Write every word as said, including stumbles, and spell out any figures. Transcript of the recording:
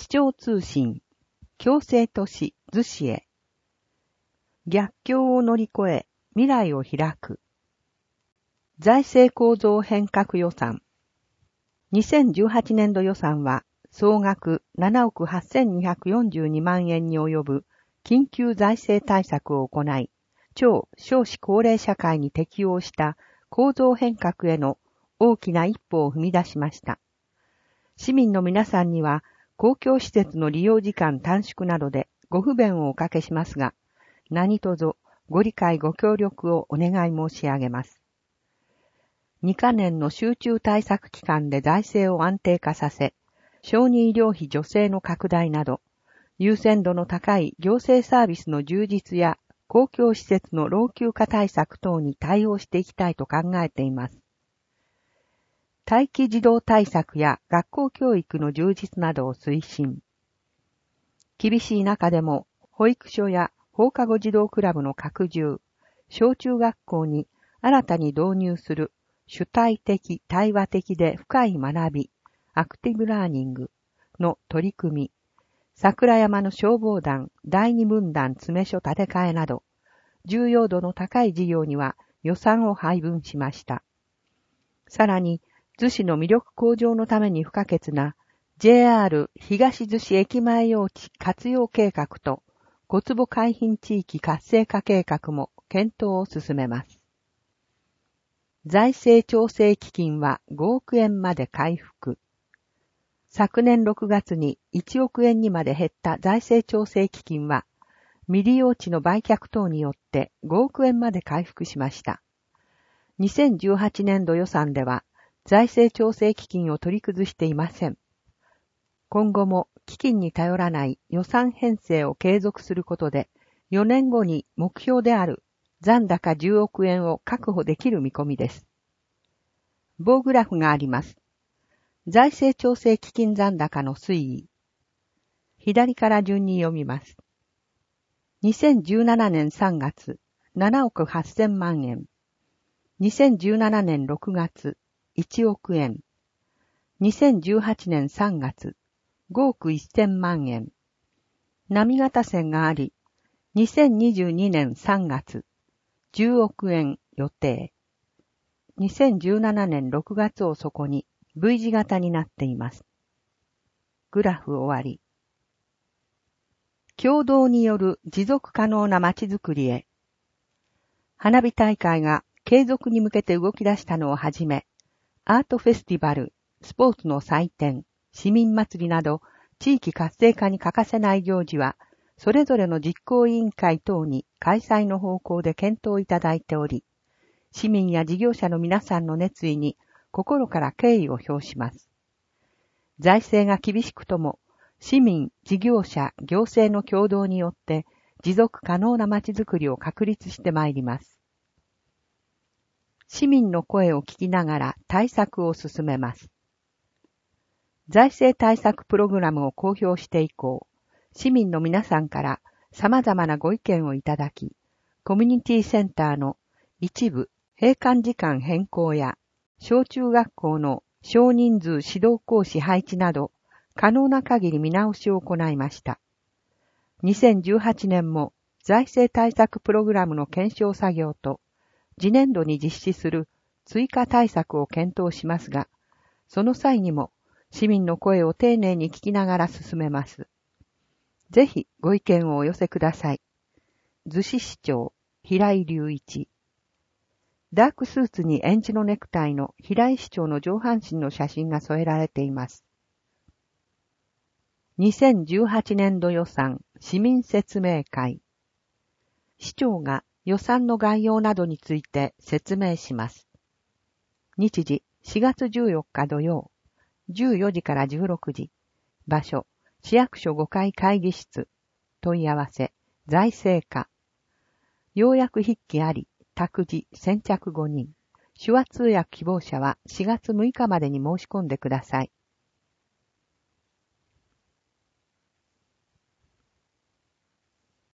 市長通信、共生都市逗子へ。逆境を乗り越え、未来を開く。財政構造変革予算。にせんじゅうはちねんど予算は、総額ななおくはっせんにひゃくよんじゅうにまんえんに及ぶ緊急財政対策を行い、超少子高齢社会に適応した構造変革への大きな一歩を踏み出しました。市民の皆さんには、公共施設の利用時間短縮などでご不便をおかけしますが、何卒ご理解ご協力をお願い申し上げます。にかねんの集中対策期間で財政を安定化させ、小児医療費助成の拡大など、優先度の高い行政サービスの充実や公共施設の老朽化対策等に対応していきたいと考えています。待機児童対策や学校教育の充実などを推進。厳しい中でも、保育所や放課後児童クラブの拡充、小中学校に新たに導入する主体的、対話的で深い学び、アクティブラーニングの取り組み、桜山の消防団第二分団詰所建て替えなど、重要度の高い事業には予算を配分しました。さらに、逗子の魅力向上のために不可欠な ジェイアール 東逗子駅前用地活用計画と小坪海浜地域活性化計画も検討を進めます。財政調整基金はごおくえんまで回復。昨年ろくがつにいちおくえんにまで減った財政調整基金は未利用地の売却等によってごおくえんまで回復しました。にせんじゅうはちねんど予算では財政調整基金を取り崩していません。今後も基金に頼らない予算編成を継続することで、よねんごに目標である残高じゅうおくえんを確保できる見込みです。棒グラフがあります。財政調整基金残高の推移。左から順に読みます。にせんじゅうななねんさんがつ、ななおくはっせんまんえん。にせんじゅうななねんろくがつ、いちおくえん。にせんじゅうはちねんさんがつ、ごおくせんまんえん。波形線があり、にせんにじゅうにねんさんがつ、じゅうおくえん予定。にせんじゅうななねんろくがつを底に V 字型になっています。グラフ終わり。共同による持続可能な街づくりへ。花火大会が継続に向けて動き出したのをはじめ、アートフェスティバル、スポーツの祭典、市民祭りなど、地域活性化に欠かせない行事は、それぞれの実行委員会等に開催の方向で検討いただいており、市民や事業者の皆さんの熱意に心から敬意を表します。財政が厳しくとも、市民、事業者、行政の協働によって、持続可能な街づくりを確立してまいります。市民の声を聞きながら対策を進めます。財政対策プログラムを公表して以降、市民の皆さんから様々なご意見をいただき、コミュニティセンターの一部閉館時間変更や、小中学校の少人数指導講師配置など、可能な限り見直しを行いました。にせんじゅうはちねんも財政対策プログラムの検証作業と、次年度に実施する追加対策を検討しますが、その際にも市民の声を丁寧に聞きながら進めます。ぜひご意見をお寄せください。逗子市長、平井隆一。ダークスーツにエンジのネクタイの平井市長の上半身の写真が添えられています。にせんじゅうはちねんど予算市民説明会。市長が予算の概要などについて説明します。日時しがつじゅうよっか土曜、じゅうよじからじゅうろくじ。場所、市役所ごかい会議室。問い合わせ、財政課。要約筆記あり、託児、先着ごにん。手話通訳希望者はしがつむいかまでに申し込んでください。